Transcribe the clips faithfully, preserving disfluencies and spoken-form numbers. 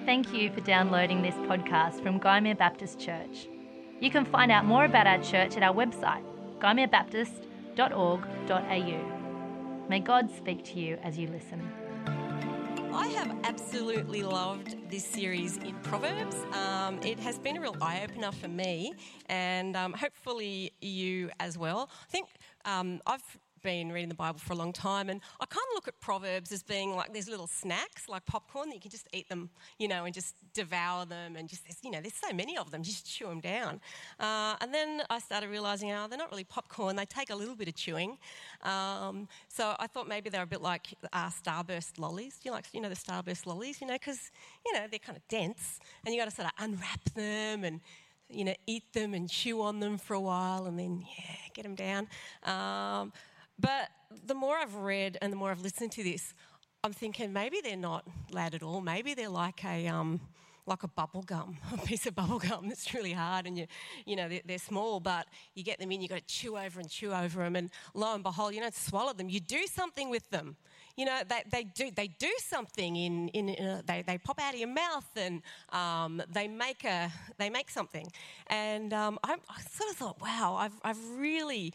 Thank you for downloading this podcast from Gymea Baptist Church. You can find out more about our church at our website, gymea baptist dot org dot a u. May God speak to you as you listen. I have absolutely loved this series in Proverbs. Um, it has been a real eye-opener for me, and um, hopefully you as well. I think um, I've been reading the Bible for a long time, and I kind of look at Proverbs as being like these little snacks, like popcorn, that you can just eat them, you know, and just devour them, and just, you know, there's so many of them, just chew them down. Uh, and then I started realising, oh, they're not really popcorn, they take a little bit of chewing. Um, so I thought maybe they're a bit like uh, Starburst lollies. Do you like, you know, the Starburst lollies, you know, because, you know, they're kind of dense, and you got to sort of unwrap them and, you know, eat them and chew on them for a while, and then, yeah, get them down. Um, But the more I've read and the more I've listened to this, I'm thinking maybe they're not lad at all. Maybe they're like a um, like a bubble gum, a piece of bubble gum that's really hard, and you you know they're, they're small, but you get them in, you got to chew over and chew over them, and lo and behold, you don't swallow them. You do something with them. You know they they do they do something in in uh, they they pop out of your mouth, and um, they make a they make something. And um, I, I sort of thought, wow, I've I've really.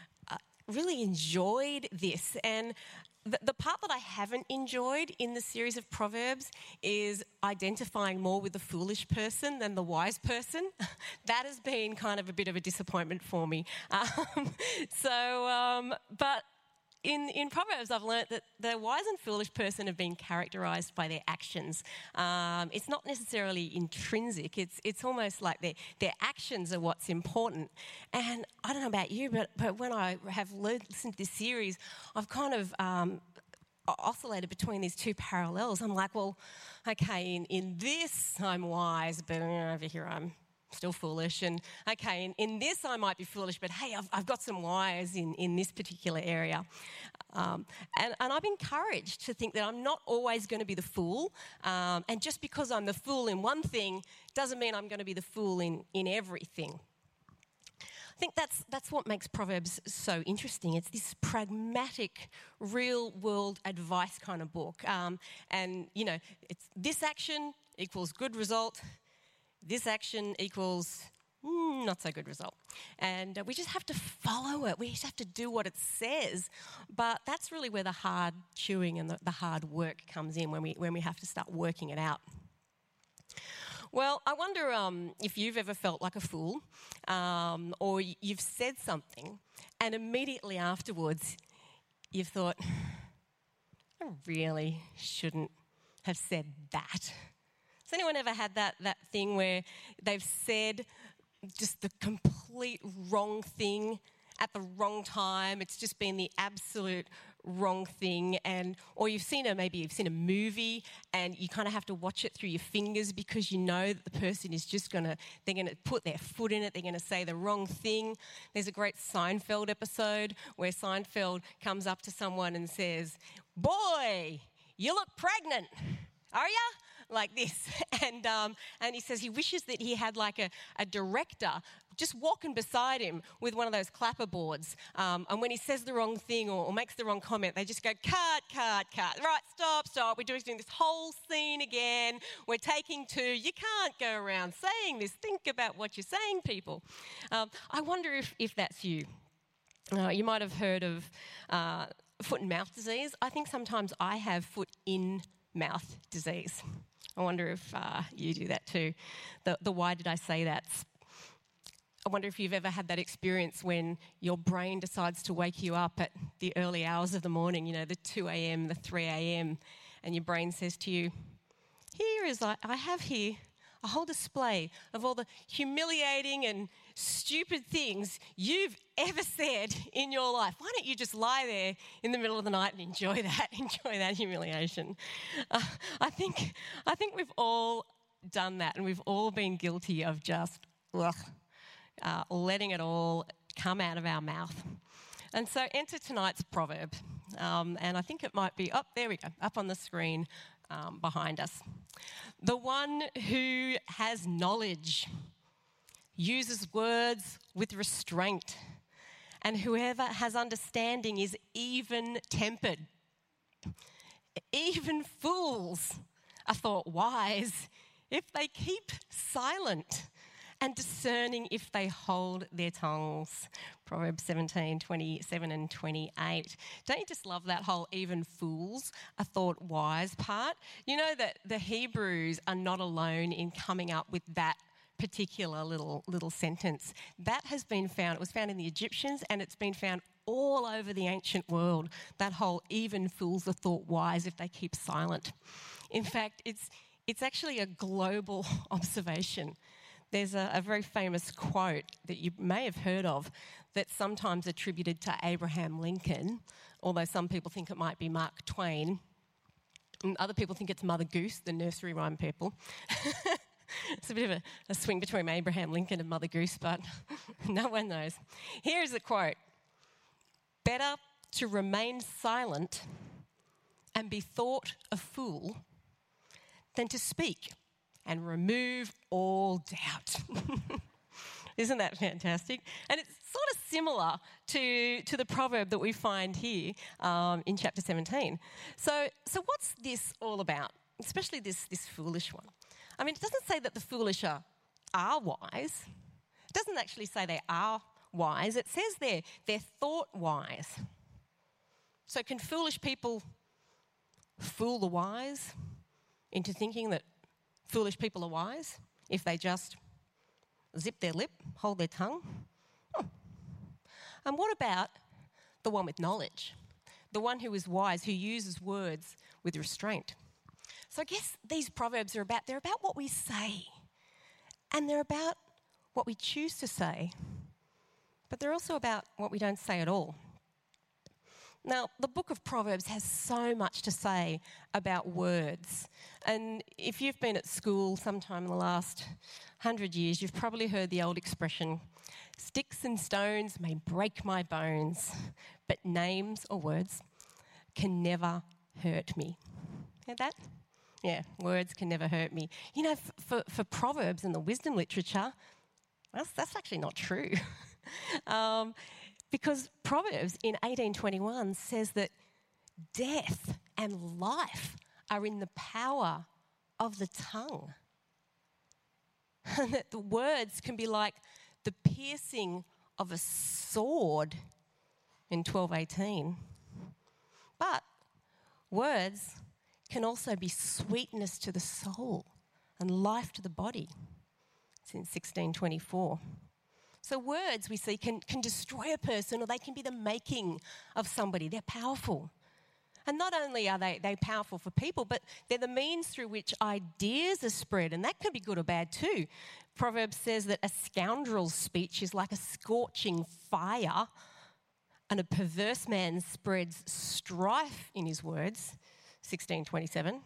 really enjoyed this. And the, the part that I haven't enjoyed in the series of Proverbs is identifying more with the foolish person than the wise person. That has been kind of a bit of a disappointment for me. Um, so, um, but In, in Proverbs, I've learnt that the wise and foolish person have been characterised by their actions. Um, it's not necessarily intrinsic. It's it's almost like their, their actions are what's important. And I don't know about you, but, but when I have learned, listened to this series, I've kind of um, oscillated between these two parallels. I'm like, well, okay, in, in this I'm wise, but uh, over here I'm still foolish. And okay, in, in this I might be foolish, but hey, I've, I've got some wise in, in this particular area. Um, and, and I'm encouraged to think that I'm not always going to be the fool. Um, and just because I'm the fool in one thing doesn't mean I'm going to be the fool in, in everything. I think that's that's what makes Proverbs so interesting. It's this pragmatic, real-world advice kind of book. Um, and, you know, it's this action equals good result. This action equals mm, not so good result. And uh, we just have to follow it. We just have to do what it says. But that's really where the hard chewing and the, the hard work comes in, when we when we have to start working it out. Well, I wonder um, if you've ever felt like a fool, um, or you've said something and immediately afterwards you've thought, I really shouldn't have said that. Has anyone ever had that that thing where they've said just the complete wrong thing at the wrong time? It's just been the absolute wrong thing. And or you've seen a maybe you've seen a movie and you kind of have to watch it through your fingers because you know that the person is just gonna they're gonna put their foot in it. They're gonna say the wrong thing. There's a great Seinfeld episode where Seinfeld comes up to someone and says, "Boy, you look pregnant, are ya?" Like this, and um, and he says he wishes that he had like a, a director just walking beside him with one of those clapper boards, um, and when he says the wrong thing or, or makes the wrong comment, they just go, cut, cut, cut, right, stop, stop, we're doing this whole scene again, we're taking two, you can't go around saying this, think about what you're saying, people. Um, I wonder if, if that's you. Uh, you might have heard of uh, foot and mouth disease. I think sometimes I have foot in mouth disease. I wonder if uh, you do that too. The, the why did I say that? I wonder if you've ever had that experience when your brain decides to wake you up at the early hours of the morning, you know, the two a.m., the three a.m., and your brain says to you, here is, I, I have here a whole display of all the humiliating and stupid things you've ever said in your life. Why don't you just lie there in the middle of the night and enjoy that, enjoy that humiliation? Uh, I think I think we've all done that, and we've all been guilty of just ugh, uh, letting it all come out of our mouth. And so enter tonight's proverb, um, and I think it might be, oh, there we go, up on the screen um, behind us. The one who has knowledge uses words with restraint, and whoever has understanding is even-tempered. Even fools are thought wise if they keep silent, and discerning if they hold their tongues. Proverbs seventeen, twenty-seven and twenty-eight. Don't you just love that whole even fools are thought wise part? You know that the Hebrews are not alone in coming up with that particular little little sentence. That has been found, it was found in the Egyptians, and it's been found all over the ancient world, that whole even fools are thought wise if they keep silent. In fact, it's it's actually a global observation. There's a, a very famous quote that you may have heard of that's sometimes attributed to Abraham Lincoln, although some people think it might be Mark Twain, and other people think it's Mother Goose, the nursery rhyme people. It's a bit of a, a swing between Abraham Lincoln and Mother Goose, but no one knows. Here is the quote. Better to remain silent and be thought a fool than to speak and remove all doubt. Isn't that fantastic? And it's sort of similar to, to the proverb that we find here um, in chapter seventeen. So, so what's this all about? Especially this, this foolish one. I mean, it doesn't say that the foolish are, are wise. It doesn't actually say they are wise. It says they're, they're thought wise. So can foolish people fool the wise into thinking that foolish people are wise if they just zip their lip, hold their tongue? Oh. And what about the one with knowledge? The one who is wise, who uses words with restraint? So I guess these proverbs are about, they're about what we say, and they're about what we choose to say, but they're also about what we don't say at all. Now, the book of Proverbs has so much to say about words. And if you've been at school sometime in the last hundred years, you've probably heard the old expression, sticks and stones may break my bones, but names or words can never hurt me. Heard that? Yeah, words can never hurt me. You know, f- for, for Proverbs and the wisdom literature, that's, that's actually not true. um, Because Proverbs in eighteen twenty-one says that death and life are in the power of the tongue. And that the words can be like the piercing of a sword in twelve eighteen. But words can also be sweetness to the soul and life to the body. It's in sixteen twenty-four. So words, we see, can, can destroy a person, or they can be the making of somebody. They're powerful. And not only are they, they powerful for people, but they're the means through which ideas are spread, and that can be good or bad too. Proverbs says that a scoundrel's speech is like a scorching fire, and a perverse man spreads strife in his words, sixteen twenty-seven.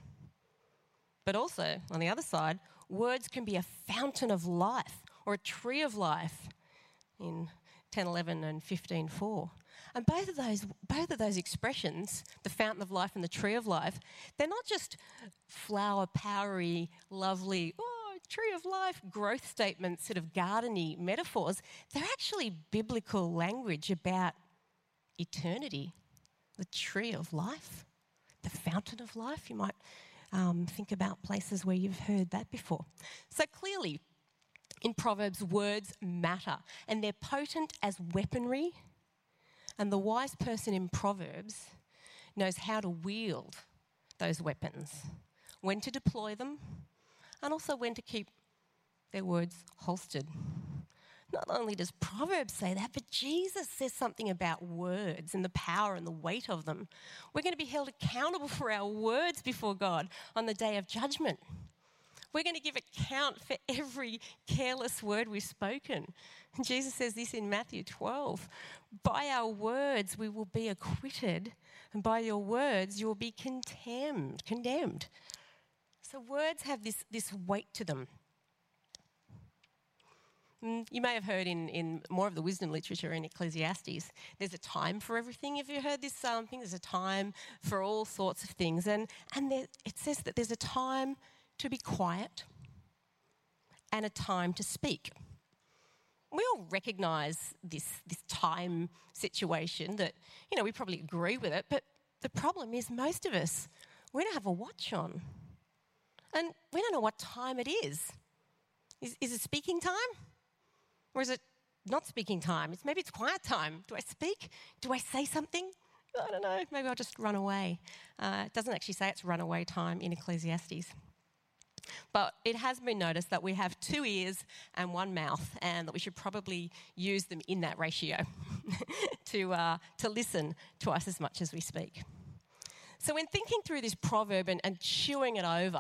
But also, on the other side, words can be a fountain of life or a tree of life, in ten eleven and fifteen four. And both of those both of those expressions, the fountain of life and the tree of life, they're not just flower powery, lovely, oh, tree of life growth statements, sort of gardeny metaphors. They're actually biblical language about eternity, the tree of life, the fountain of life. You might um, think about places where you've heard that before. So clearly, in Proverbs, words matter, and they're potent as weaponry. And the wise person in Proverbs knows how to wield those weapons, when to deploy them, and also when to keep their words holstered. Not only does Proverbs say that, but Jesus says something about words and the power and the weight of them. We're going to be held accountable for our words before God on the day of judgment. We're going to give account for every careless word we've spoken. And Jesus says this in Matthew twelve. By our words we will be acquitted, and by your words you will be condemned. condemned. So words have this, this weight to them. You may have heard in, in more of the wisdom literature in Ecclesiastes, there's a time for everything. Have you heard this um, thing? There's a time for all sorts of things. And, and there, it says that there's a time to be quiet and a time to speak. We all recognise this, this time situation that, you know, we probably agree with it, but the problem is most of us, we don't have a watch on. And we don't know what time it is. Is, is it speaking time? Or is it not speaking time? It's, maybe it's quiet time. Do I speak? Do I say something? I don't know. Maybe I'll just run away. Uh, it doesn't actually say it's runaway time in Ecclesiastes. But it has been noticed that we have two ears and one mouth, and that we should probably use them in that ratio to, uh, to listen twice as much as we speak. So when thinking through this proverb and, and chewing it over,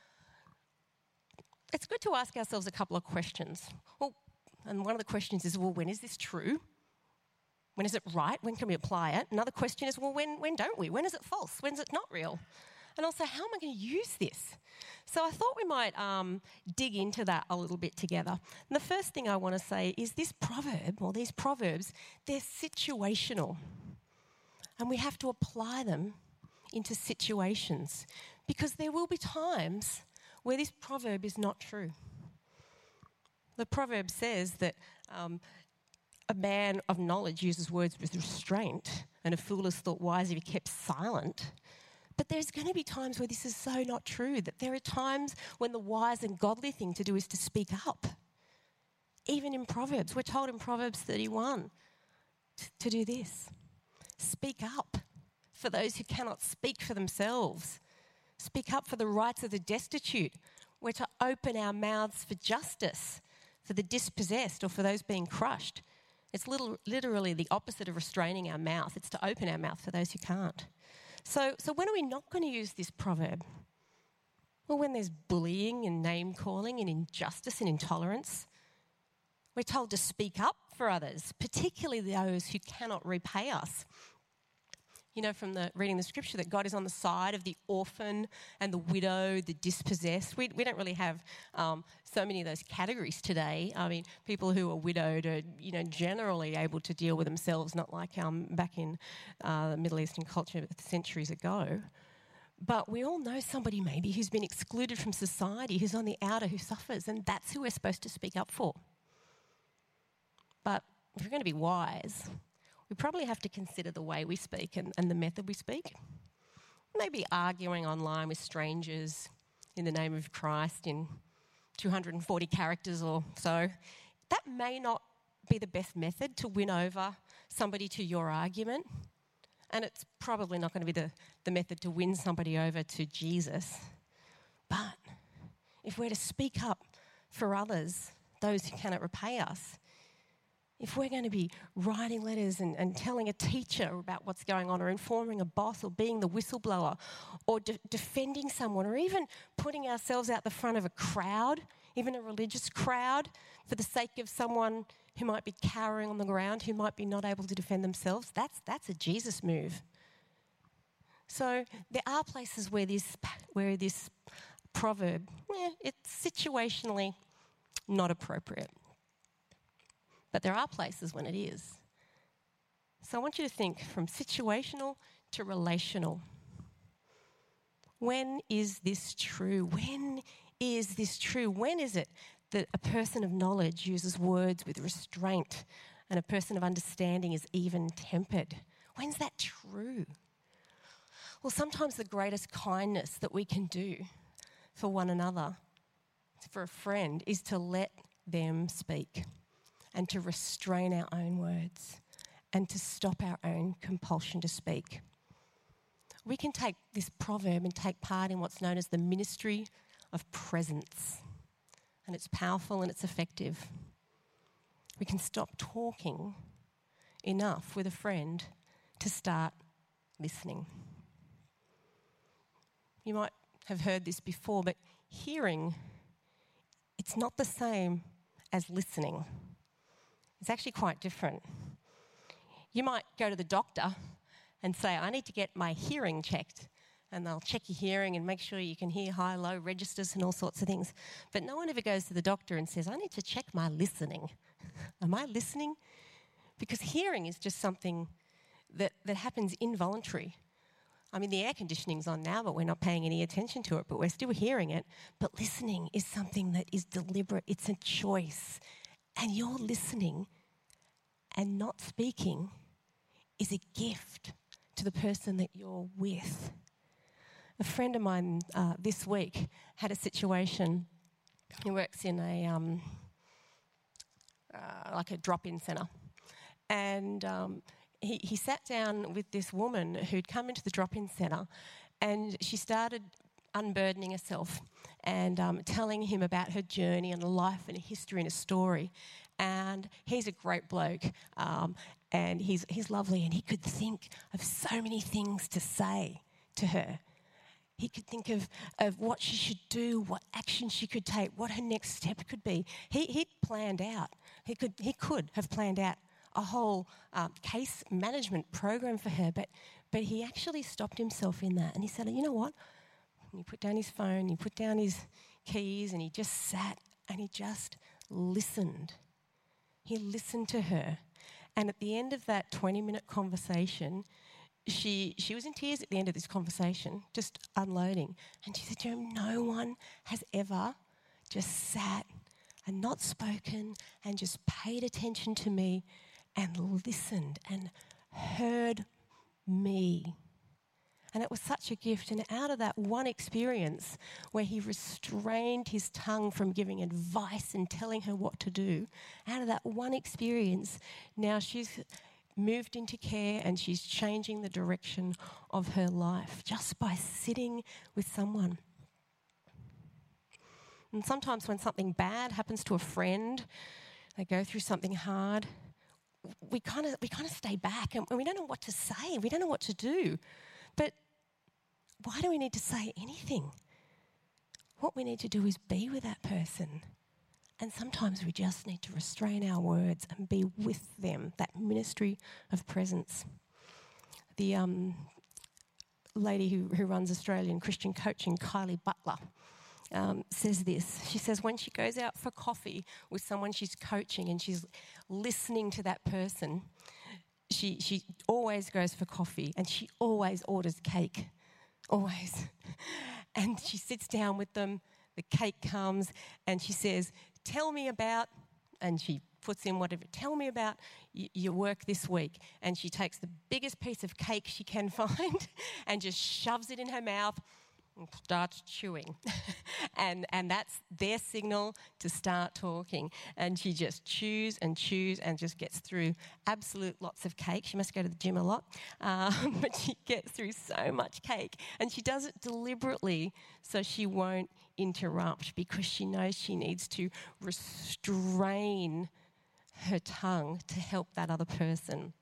it's good to ask ourselves a couple of questions. Well, and one of the questions is, well, when is this true? When is it right? When can we apply it? Another question is, well, when, when don't we? When is it false? When is it not real? And also, how am I going to use this? So I thought we might um, dig into that a little bit together. And the first thing I want to say is this proverb, or these proverbs, they're situational. And we have to apply them into situations, because there will be times where this proverb is not true. The proverb says that um, a man of knowledge uses words with restraint, and a fool is thought wise if he kept silent. But there's going to be times where this is so not true, that there are times when the wise and godly thing to do is to speak up. Even in Proverbs, we're told in Proverbs thirty-one t- to do this. Speak up for those who cannot speak for themselves. Speak up for the rights of the destitute. We're to open our mouths for justice, for the dispossessed, or for those being crushed. It's little, literally the opposite of restraining our mouth. It's to open our mouth for those who can't. So, so when are we not going to use this proverb? Well, when there's bullying and name-calling and injustice and intolerance. We're told to speak up for others, particularly those who cannot repay us. You know, from the reading the scripture, that God is on the side of the orphan and the widow, the dispossessed. We, we don't really have um, so many of those categories today. I mean, people who are widowed are, you know, generally able to deal with themselves, not like um, back in uh, the Middle Eastern culture centuries ago. But we all know somebody maybe who's been excluded from society, who's on the outer, who suffers, and that's who we're supposed to speak up for. But if we're going to be wise, we probably have to consider the way we speak and, and the method we speak. Maybe arguing online with strangers in the name of Christ in two hundred forty characters or so. That may not be the best method to win over somebody to your argument. And it's probably not going to be the, the method to win somebody over to Jesus. But if we're to speak up for others, those who cannot repay us, if we're going to be writing letters and, and telling a teacher about what's going on, or informing a boss, or being the whistleblower, or de- defending someone, or even putting ourselves out the front of a crowd, even a religious crowd, for the sake of someone who might be cowering on the ground, who might be not able to defend themselves, that's, that's a Jesus move. So there are places where this, where this proverb, yeah, it's situationally not appropriate. But there are places when it is. So I want you to think from situational to relational. When is this true? When is this true? When is it that a person of knowledge uses words with restraint and a person of understanding is even-tempered? When's that true? Well, sometimes the greatest kindness that we can do for one another, for a friend, is to let them speak, and to restrain our own words, and to stop our own compulsion to speak. We can take this proverb and take part in what's known as the ministry of presence. And it's powerful and it's effective. We can stop talking enough with a friend to start listening. You might have heard this before, but hearing, it's not the same as listening. It's actually quite different. You might go to the doctor and say, I need to get my hearing checked. And they'll check your hearing and make sure you can hear high, low registers and all sorts of things. But no one ever goes to the doctor and says, I need to check my listening. Am I listening? Because hearing is just something that, that happens involuntary. I mean, the air conditioning's on now, but we're not paying any attention to it, but we're still hearing it. But listening is something that is deliberate. It's a choice. And your listening and not speaking is a gift to the person that you're with. A friend of mine uh, this week had a situation. He works in a um, uh, like a drop-in centre, and um, he, he sat down with this woman who'd come into the drop-in centre, and she started unburdening herself and um, telling him about her journey and a life and a history and a story. And he's a great bloke, um, and he's he's lovely, and he could think of so many things to say to her. He could think of, of what she should do, what action she could take, what her next step could be. He he'd planned out. He could he could have planned out a whole um, case management program for her, but but he actually stopped himself in that, and he said, "You know what?" And he put down his phone, he put down his keys, and he just sat and he just listened. He listened to her, and at the end of that twenty-minute conversation, She she was in tears at the end of this conversation, just unloading. And she said, Jeremy, no one has ever just sat and not spoken and just paid attention to me and listened and heard me. And it was such a gift. And out of that one experience where he restrained his tongue from giving advice and telling her what to do, out of that one experience, now she's moved into care and she's changing the direction of her life just by sitting with someone. And sometimes when something bad happens to a friend, they go through something hard, we kind of we kind of stay back and we don't know what to say. We don't know what to do. But why do we need to say anything? What we need to do is be with that person. And sometimes we just need to restrain our words and be with them, that ministry of presence. The um, lady who, who runs Australian Christian Coaching, Kylie Butler, um, says this. She says when she goes out for coffee with someone she's coaching and she's listening to that person, she, she always goes for coffee and she always orders cake, always. And she sits down with them, the cake comes and she says, tell me about, and she puts in whatever, tell me about y- your work this week. And she takes the biggest piece of cake she can find and just shoves it in her mouth and starts chewing. and and that's their signal to start talking. And she just chews and chews and just gets through absolute lots of cake. She must go to the gym a lot, um, but she gets through so much cake. And she does it deliberately so she won't interrupt, because she knows she needs to restrain her tongue to help that other person.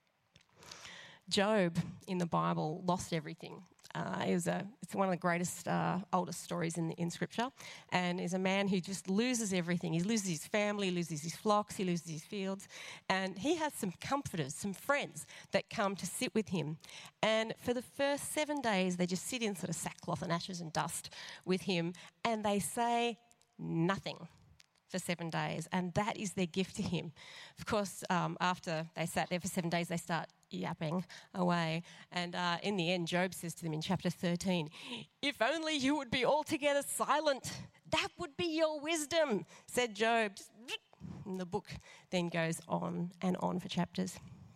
Job in the Bible lost everything. Uh, it was a, it's one of the greatest, uh, oldest stories in, in Scripture, and is a man who just loses everything. He loses his family, loses his flocks, he loses his fields, and he has some comforters, some friends that come to sit with him. And for the first seven days, they just sit in sort of sackcloth and ashes and dust with him, and they say nothing for seven days, and that is their gift to him. Of course, um, after they sat there for seven days, they start yapping away, and uh, in the end, Job says to them in chapter thirteen, "If only you would be altogether silent, that would be your wisdom," said Job. Just, and the book then goes on and on for chapters.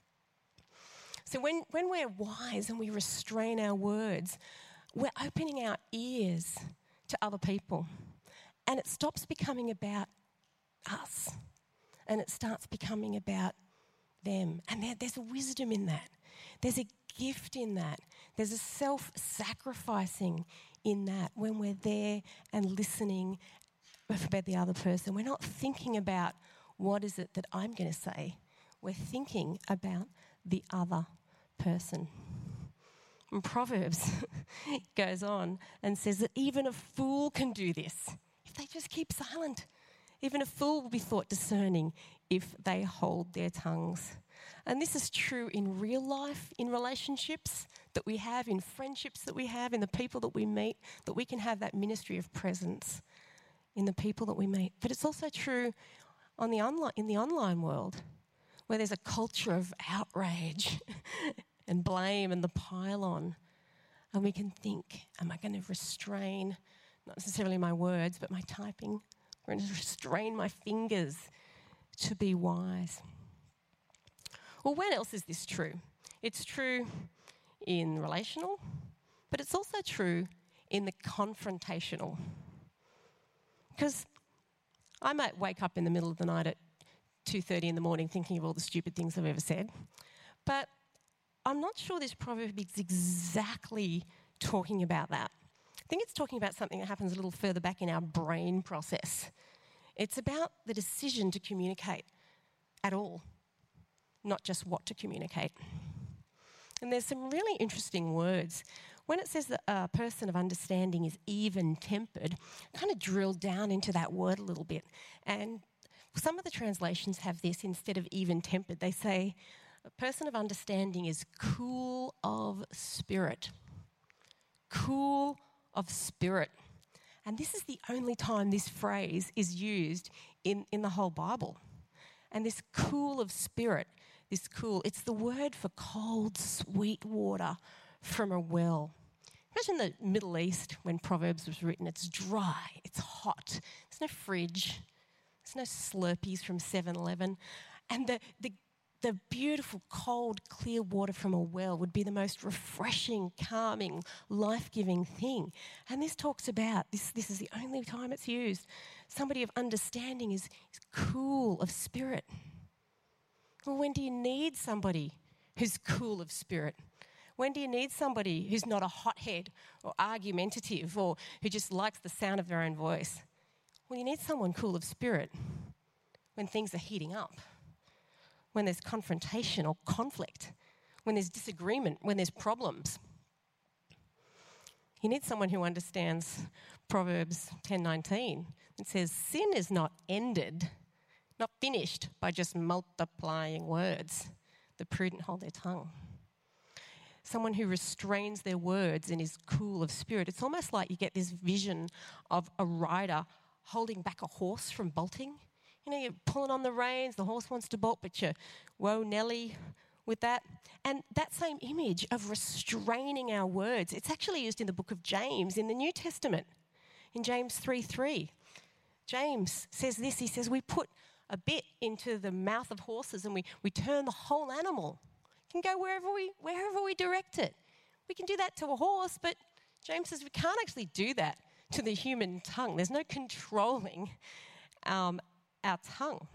So when, when we're wise and we restrain our words, we're opening our ears to other people, and it stops becoming about us, and it starts becoming about them. And there, there's a wisdom in that. There's a gift in that. There's a self-sacrificing in that when we're there and listening about the other person. We're not thinking about what is it that I'm going to say. We're thinking about the other person. And Proverbs goes on and says that even a fool can do this if they just keep silent. Even a fool will be thought discerning if they hold their tongues. And this is true in real life, in relationships that we have, in friendships that we have, in the people that we meet, that we can have that ministry of presence in the people that we meet. But it's also true on the online, in the online world, where there's a culture of outrage and blame and the pile-on. And we can think, am I going to restrain, not necessarily my words, but my typing? I'm going to restrain my fingers to be wise. Well, when else is this true? It's true in relational, but it's also true in the confrontational. Because I might wake up in the middle of the night at two thirty in the morning thinking of all the stupid things I've ever said, but I'm not sure this proverb is exactly talking about that. I think it's talking about something that happens a little further back in our brain process. It's about the decision to communicate at all, not just what to communicate. And there's some really interesting words. When it says that a person of understanding is even-tempered, kind of drill down into that word a little bit. And some of the translations have this instead of even-tempered. They say a person of understanding is cool of spirit. Cool of spirit. And this is the only time this phrase is used in, in the whole Bible. And this cool of spirit, this cool, it's the word for cold, sweet water from a well. Imagine the Middle East when Proverbs was written. It's dry, it's hot, there's no fridge, there's no Slurpees from seven eleven. And the, the, the beautiful, cold, clear water from a well would be the most refreshing, calming, life-giving thing. And this talks about, this, this is the only time it's used, somebody of understanding is, is cool of spirit. Well, when do you need somebody who's cool of spirit? When do you need somebody who's not a hothead or argumentative or who just likes the sound of their own voice? Well, you need someone cool of spirit when things are heating up, when there's confrontation or conflict, when there's disagreement, when there's problems. You need someone who understands Proverbs ten nineteen. It says, sin is not ended, not finished by just multiplying words. The prudent hold their tongue. Someone who restrains their words and is cool of spirit. It's almost like you get this vision of a rider holding back a horse from bolting. You know, you're pulling on the reins, the horse wants to bolt, but you're, whoa, Nelly, with that. And that same image of restraining our words, it's actually used in the book of James in the New Testament, in James three three. James says this, he says, we put a bit into the mouth of horses and we, we turn the whole animal. It can go wherever we, wherever we direct it. We can do that to a horse, but James says we can't actually do that to the human tongue. There's no controlling um, our tongue.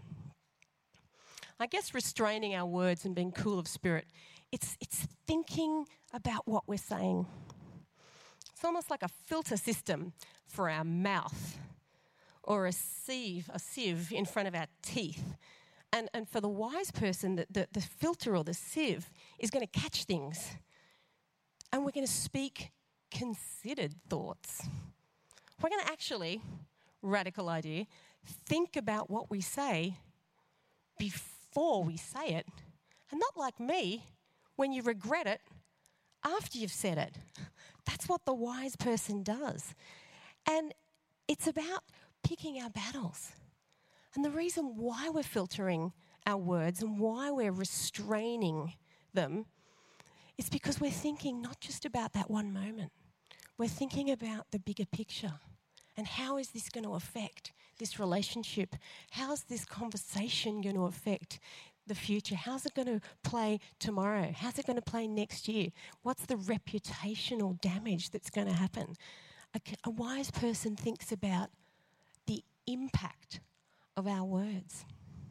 I guess restraining our words and being cool of spirit, it's it's thinking about what we're saying. It's almost like a filter system for our mouth or a sieve, a sieve in front of our teeth. And, and for the wise person, the, the, the filter or the sieve is going to catch things. And we're going to speak considered thoughts. We're going to actually, radical idea, think about what we say before we say it. And not like me, when you regret it after you've said it. That's what the wise person does. And it's about picking our battles. And the reason why we're filtering our words and why we're restraining them is because we're thinking not just about that one moment. We're thinking about the bigger picture. And how is this going to affect this relationship? How's this conversation going to affect the future? How's it going to play tomorrow? How's it going to play next year? What's the reputational damage that's going to happen? A, a wise person thinks about the impact of our words.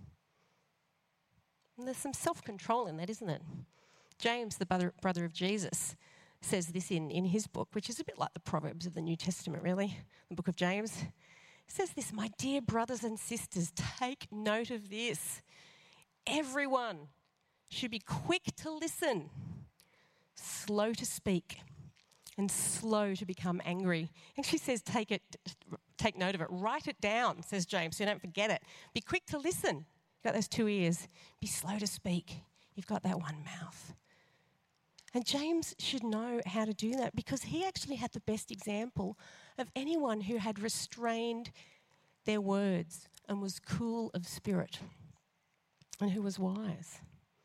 And there's some self-control in that, isn't it? James, the brother, brother of Jesus, says this in, in his book, which is a bit like the Proverbs of the New Testament, really, the book of James. It says this, my dear brothers and sisters, take note of this. Everyone should be quick to listen, slow to speak, and slow to become angry. And she says, take it, take note of it, write it down, says James, so you don't forget it. Be quick to listen. You've got those two ears. Be slow to speak. You've got that one mouth. And James should know how to do that because he actually had the best example of anyone who had restrained their words and was cool of spirit and who was wise.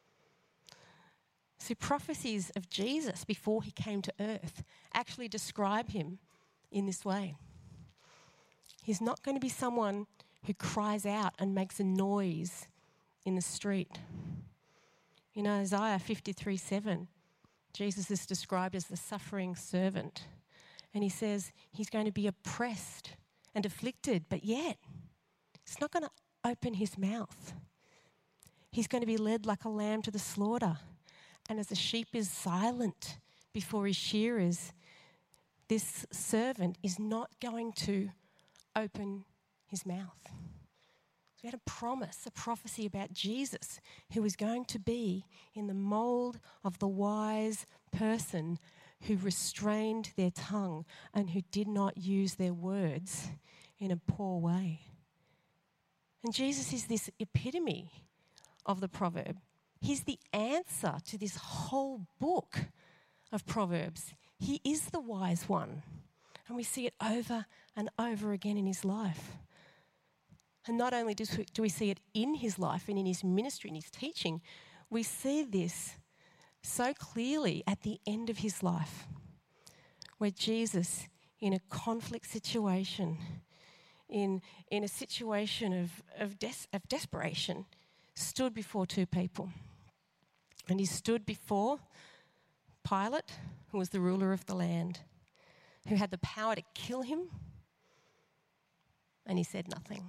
See, prophecies of Jesus before he came to earth actually describe him in this way. He's not going to be someone who cries out and makes a noise in the street. You know, Isaiah fifty-three seven, Jesus is described as the suffering servant. And he says he's going to be oppressed and afflicted, but yet he's not going to open his mouth. He's going to be led like a lamb to the slaughter. And as a sheep is silent before his shearers, this servant is not going to open his mouth. So we had a promise, a prophecy about Jesus, who was going to be in the mould of the wise person who restrained their tongue and who did not use their words in a poor way. And Jesus is this epitome of the proverb. He's the answer to this whole book of Proverbs. He is the wise one. And we see it over and over again in his life. And not only do we see it in his life and in his ministry and his teaching, we see this so clearly at the end of his life, where Jesus, in a conflict situation, in, in a situation of, of, des- of desperation, stood before two people. And he stood before Pilate, who was the ruler of the land, who had the power to kill him, and he said nothing.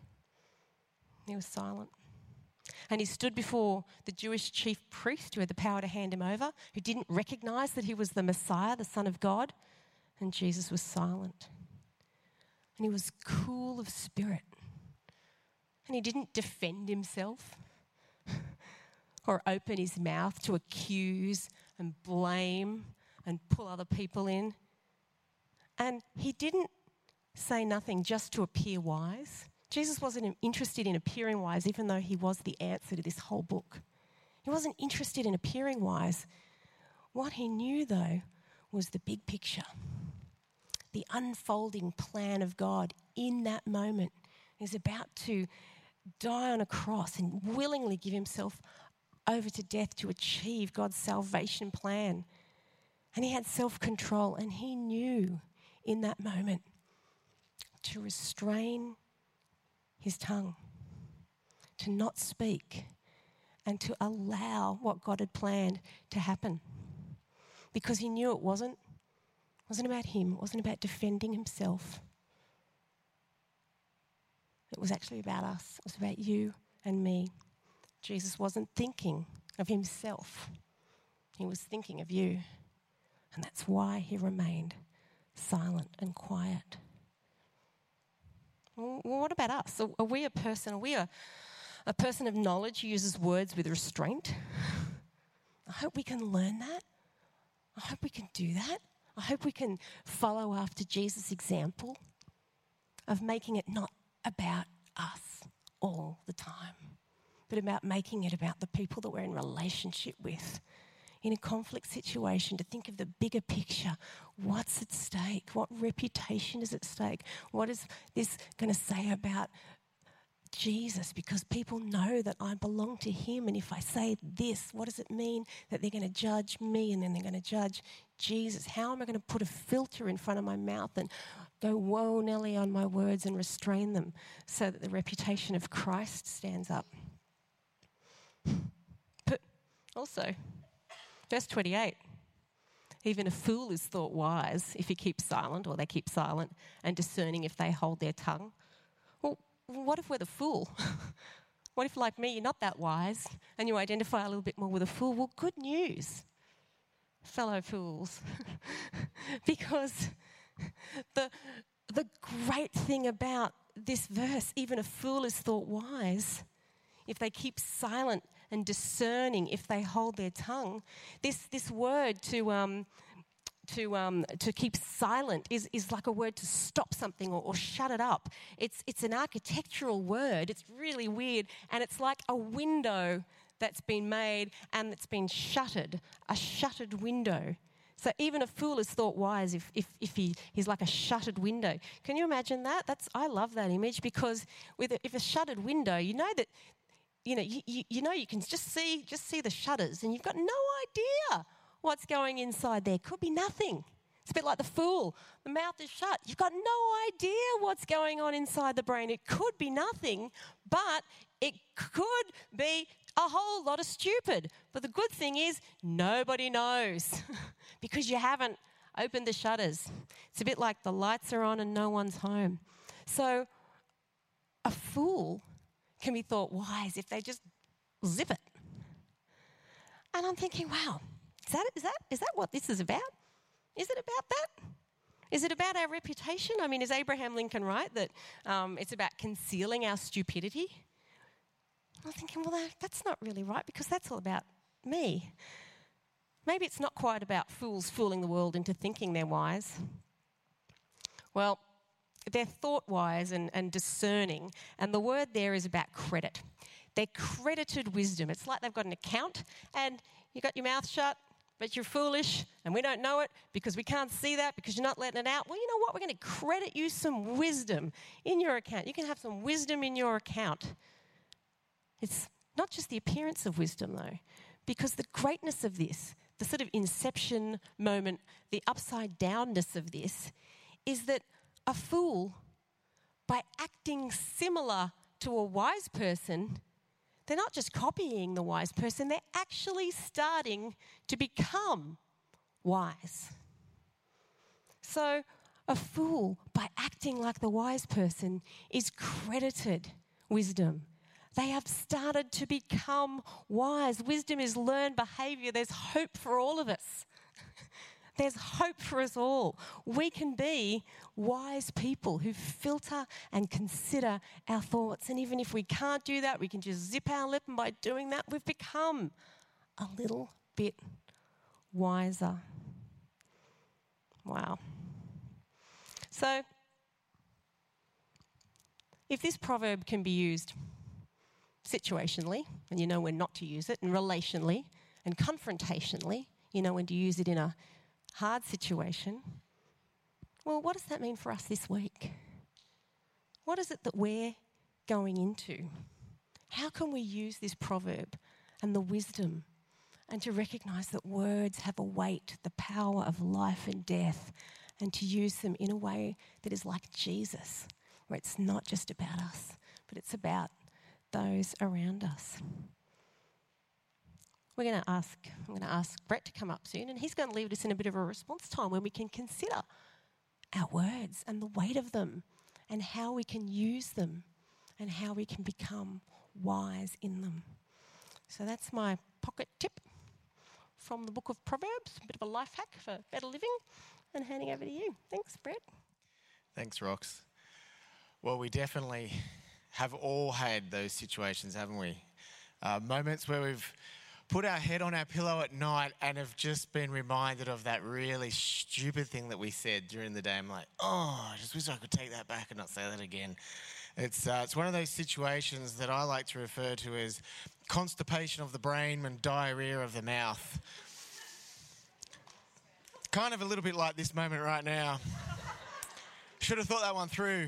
He was silent. And he stood before the Jewish chief priest, who had the power to hand him over, who didn't recognise that he was the Messiah, the Son of God, and Jesus was silent. And he was cool of spirit. And he didn't defend himself or open his mouth to accuse and blame and pull other people in. And he didn't say nothing just to appear wise. Jesus wasn't interested in appearing wise, even though he was the answer to this whole book. He wasn't interested in appearing wise. What he knew, though, was the big picture, the unfolding plan of God in that moment. He was about to die on a cross and willingly give himself over to death to achieve God's salvation plan. And he had self-control, and he knew in that moment to restrain his tongue, to not speak, and to allow what God had planned to happen. Because he knew it wasn't, wasn't about him, it wasn't about defending himself. It was actually about us. It was about you and me. Jesus wasn't thinking of himself. He was thinking of you. And that's why he remained silent and quiet. Well, what about us? Are we a person, are we a, a person of knowledge who uses words with restraint? I hope we can learn that. I hope we can do that. I hope we can follow after Jesus' example of making it not about us all the time, but about making it about the people that we're in relationship with. In a conflict situation, to think of the bigger picture. What's at stake? What reputation is at stake? What is this going to say about Jesus? Because people know that I belong to him, and if I say this, what does it mean that they're going to judge me and then they're going to judge Jesus? How am I going to put a filter in front of my mouth and go, whoa, Nelly, on my words and restrain them so that the reputation of Christ stands up? But also, verse twenty-eight, even a fool is thought wise if he keeps silent, or they keep silent, and discerning if they hold their tongue. Well, what if we're the fool? What if, like me, you're not that wise and you identify a little bit more with a fool? Well, good news, fellow fools. Because the, the great thing about this verse, even a fool is thought wise if they keep silent and discerning if they hold their tongue. This this word to um, to um, to keep silent is, is like a word to stop something or, or shut it up. It's it's an architectural word. It's really weird, and it's like a window that's been made and it's been shuttered, a shuttered window. So even a fool is thought wise if if, if he, he's like a shuttered window. Can you imagine that? That's I love that image, because with a, if a shuttered window, you know that. You know, you, you, you know, you can just see just see the shutters, and you've got no idea what's going inside there. Could be nothing. It's a bit like the fool. The mouth is shut. You've got no idea what's going on inside the brain. It could be nothing, but it could be a whole lot of stupid. But the good thing is nobody knows because you haven't opened the shutters. It's a bit like the lights are on and no one's home. So a fool can be thought wise if they just zip it. And I'm thinking, wow, is that, is that, is that what this is about? Is it about that? Is it about our reputation? I mean, is Abraham Lincoln right that um, it's about concealing our stupidity? I'm thinking, well, that, that's not really right because that's all about me. Maybe it's not quite about fools fooling the world into thinking they're wise. Well, they're thought wise and, and discerning, and the word there is about credit. They're credited wisdom. It's like they've got an account and you've got your mouth shut, but you're foolish and we don't know it because we can't see that because you're not letting it out. Well, you know what? We're going to credit you some wisdom in your account. You can have some wisdom in your account. It's not just the appearance of wisdom, though, because the greatness of this, the sort of inception moment, the upside downness of this, is that a fool, by acting similar to a wise person, they're not just copying the wise person, they're actually starting to become wise. So a fool, by acting like the wise person, is credited wisdom. They have started to become wise. Wisdom is learned behaviour. There's hope for all of us. There's hope for us all. We can be wise people who filter and consider our thoughts. And even if we can't do that, we can just zip our lip, and by doing that, we've become a little bit wiser. Wow. So, if this proverb can be used situationally, and you know when not to use it, and relationally, and confrontationally, you know when to use it in a hard situation, well, what does that mean for us this week? What is it that we're going into? How can we use this proverb and the wisdom and to recognise that words have a weight, the power of life and death, and to use them in a way that is like Jesus, where it's not just about us, but it's about those around us? We're going to ask, I'm going to ask Brett to come up soon, and he's going to lead us in a bit of a response time where we can consider our words and the weight of them and how we can use them and how we can become wise in them. So that's my pocket tip from the book of Proverbs, a bit of a life hack for better living, and handing over to you. Thanks, Brett. Thanks, Rox. Well, we definitely have all had those situations, haven't we? Uh, moments where we've put our head on our pillow at night and have just been reminded of that really stupid thing that we said during the day. I'm like, oh, I just wish I could take that back and not say that again. It's uh, it's one of those situations that I like to refer to as constipation of the brain and diarrhea of the mouth. Kind of a little bit like this moment right now. Should have thought that one through.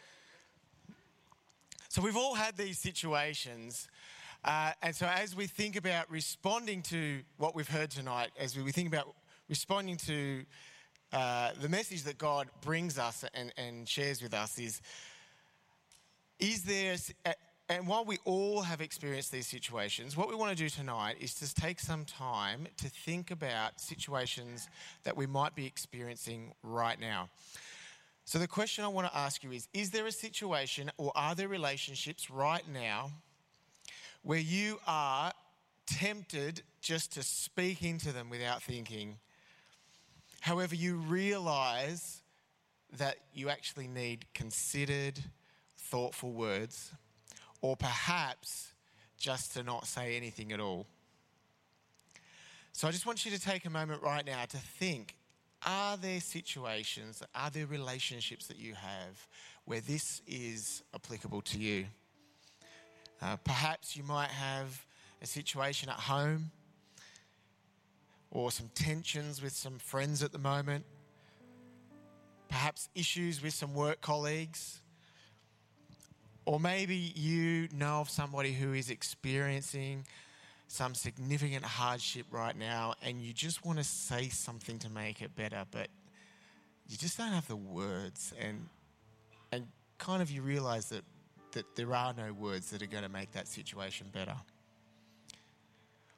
So we've all had these situations. Uh, and so as we think about responding to what we've heard tonight, as we think about responding to uh, the message that God brings us and, and shares with us is, is there, and while we all have experienced these situations, what we want to do tonight is to take some time to think about situations that we might be experiencing right now. So the question I want to ask you is, is there a situation or are there relationships right now where you are tempted just to speak into them without thinking? However, you realise that you actually need considered, thoughtful words, or perhaps just to not say anything at all. So I just want you to take a moment right now to think, are there situations, are there relationships that you have where this is applicable to you? Uh, perhaps you might have a situation at home or some tensions with some friends at the moment. Perhaps issues with some work colleagues. Or maybe you know of somebody who is experiencing some significant hardship right now and you just want to say something to make it better, but you just don't have the words, and and kind of you realise that, that there are no words that are going to make that situation better.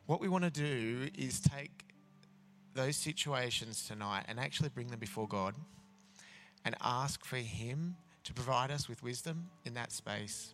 what we want to do is take those situations tonight and actually bring them before God and ask for him to provide us with wisdom in that space.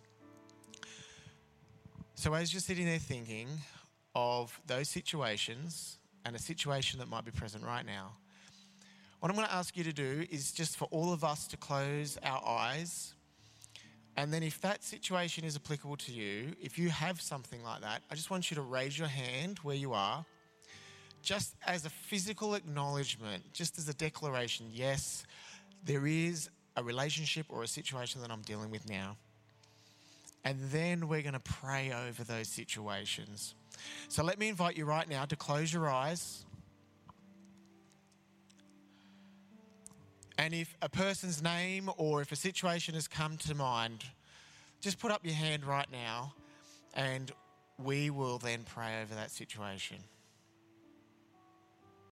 So as you're sitting there thinking of those situations and a situation that might be present right now, what I'm going to ask you to do is just for all of us to close our eyes. And then if that situation is applicable to you, if you have something like that, I just want you to raise your hand where you are, just as a physical acknowledgement, just as a declaration, yes, there is a relationship or a situation that I'm dealing with now. And then we're going to pray over those situations. So let me invite you right now to close your eyes. And if a person's name or if a situation has come to mind, just put up your hand right now and we will then pray over that situation.